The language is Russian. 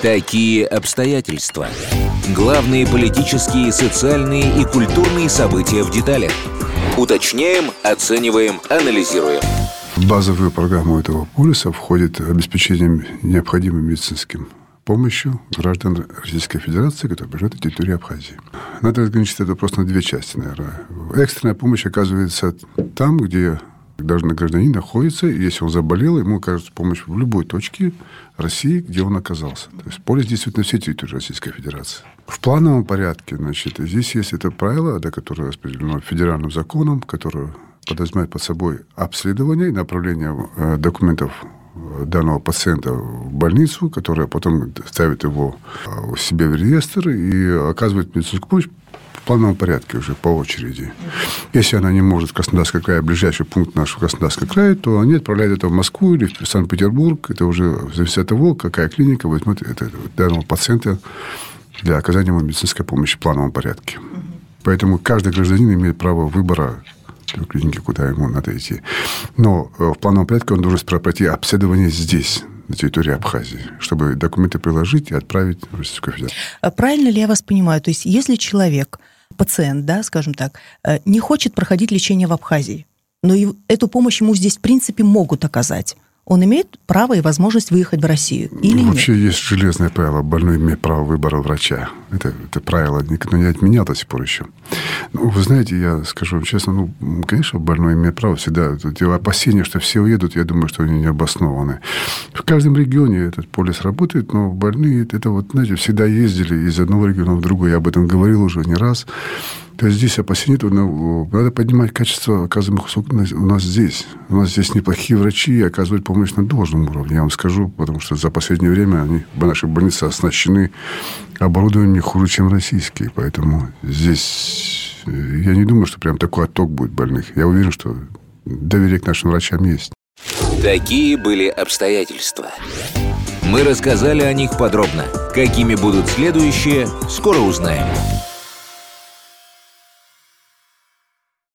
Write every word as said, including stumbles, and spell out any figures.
Такие обстоятельства. Главные политические, социальные и культурные события в деталях. Уточняем, оцениваем, анализируем. В базовую программу этого полиса входит обеспечение необходимым медицинским помощью граждан Российской Федерации, которые проживают на территории Абхазии. Надо разграничить это просто на две части, наверное. Экстренная помощь оказывается там, где гражданин находится, и если он заболел, ему окажется помощь в любой точке России, где он оказался. То есть полис действует на всей территории Российской Федерации. В плановом порядке, значит, здесь есть это правило, да, которое распределено федеральным законом, которое подразумевает под собой обследование и направление документов данного пациента в больницу, которая потом ставит его у себя в реестр и оказывает медицинскую помощь в плановом порядке уже по очереди. Если она не может в Краснодарский край, ближайший пункт наш в Краснодарский край, то они отправляют это в Москву или в Санкт-Петербург. Это уже зависит от того, какая клиника возьмет это, данного пациента для оказания ему медицинской помощи в плановом порядке. Поэтому каждый гражданин имеет право выбора той клиники, куда ему надо идти. Но в плановом порядке он должен пройти обследование здесь, на территории Абхазии, чтобы документы приложить и отправить в Российскую Федерацию. Правильно ли я вас понимаю? То есть, если человек, пациент, да, скажем так, не хочет проходить лечение в Абхазии, но и эту помощь ему здесь, в принципе, могут оказать, он имеет право и возможность выехать в Россию или ну, вообще нет? есть железное правило. Больной имеет право выбора врача. Это, это правило никто не отменял до сих пор еще. Ну, вы знаете, я скажу вам честно, ну, конечно, больной имеет право всегда. Дело опасения, что все уедут, я думаю, что они не обоснованы. В каждом регионе этот полис работает, но больные, это вот, знаете, всегда ездили из одного региона в другой. Я об этом говорил уже не раз. То есть здесь опасений, надо поднимать качество оказываемых услуг у нас здесь. У нас здесь неплохие врачи и оказывают помощь на должном уровне, я вам скажу, потому что за последнее время они, наши больницы оснащены оборудованием не хуже, чем российские. Поэтому здесь я не думаю, что прям такой отток будет больных. Я уверен, что доверие к нашим врачам есть. Такие были обстоятельства. Мы рассказали о них подробно. Какими будут следующие, скоро узнаем.